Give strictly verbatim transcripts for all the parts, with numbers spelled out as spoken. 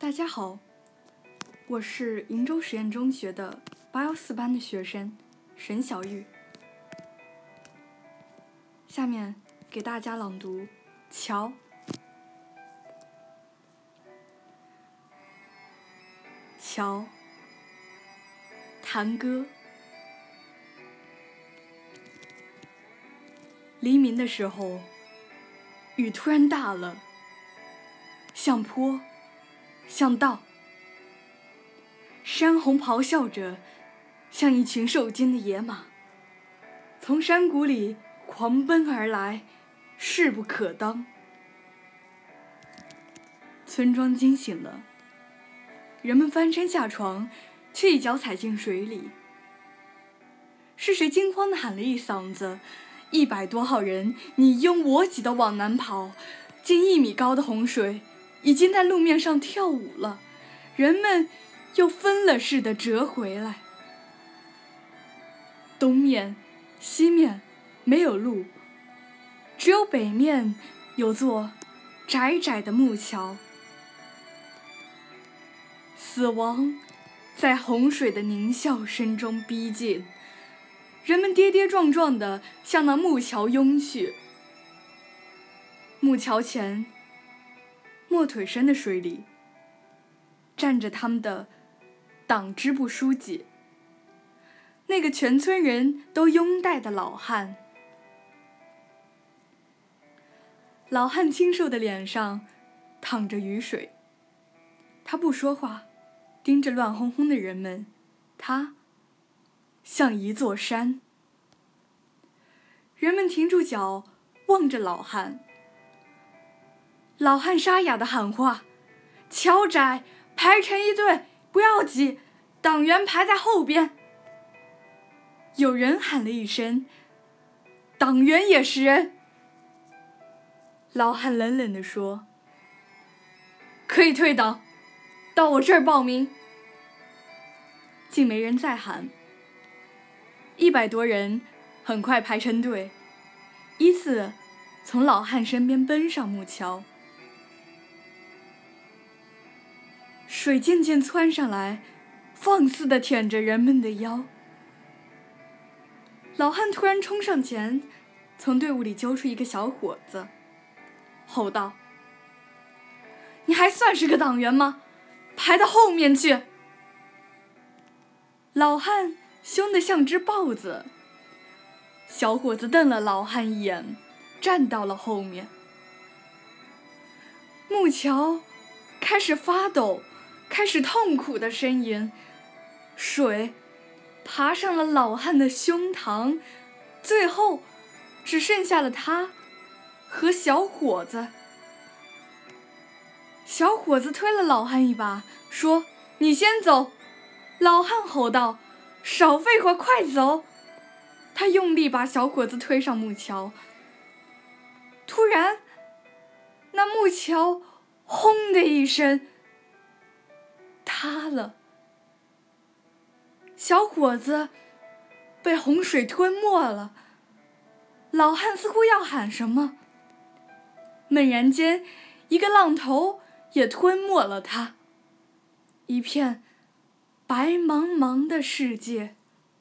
大家好，我是鄞州实验中学的八幺四班的学生沈小玉。下面给大家朗读《桥》。桥，弹歌。黎明的时候，雨突然大了，像坡，像道。山洪咆哮着，像一群受惊的野马，从山谷里狂奔而来，势不可当。村庄惊醒了，人们翻身下床，却一脚踩进水里。是谁惊慌地喊了一嗓子，一百多号人你拥我挤地往南跑，近一米高的洪水已经在路面上跳舞了，人们又分了似的折回来。东面西面没有路，只有北面有座窄窄的木桥。死亡在洪水的狞笑声中逼近，人们跌跌撞撞地向那木桥拥去。木桥前，没腿深的水里，站着他们的党支部书记，那个全村人都拥戴的老汉。老汉清瘦的脸上淌着雨水，他不说话，盯着乱哄哄的人们，他像一座山。人们停住脚，望着老汉。老汉沙哑地喊话：“桥窄，排成一队，不要挤，党员排在后边。”有人喊了一声：“党员也是人。”老汉冷冷地说：“可以退党，到我这儿报名。”竟没人再喊。一百多人很快排成队，依次从老汉身边奔上木桥。水渐渐窜上来，放肆地舔着人们的腰。老汉突然冲上前，从队伍里揪出一个小伙子，吼道：“你还算是个党员吗？排到后面去！”老汉凶得像只豹子，小伙子瞪了老汉一眼，站到了后面。木桥开始发抖，开始痛苦的呻吟，水爬上了老汉的胸膛，最后只剩下了他和小伙子。小伙子推了老汉一把，说：“你先走。”老汉吼道：“少废话，快走！”他用力把小伙子推上木桥。突然，那木桥轰的一声塌了，小伙子被洪水吞没了。老汉似乎要喊什么，猛然间，一个浪头也吞没了他。一片白茫茫的世界。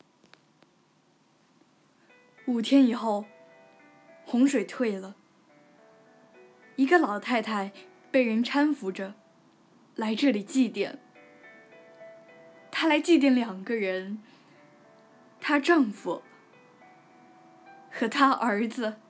五天以后，洪水退了，一个老太太被人搀扶着来这里祭奠。她来祭奠两个人，她丈夫和她儿子。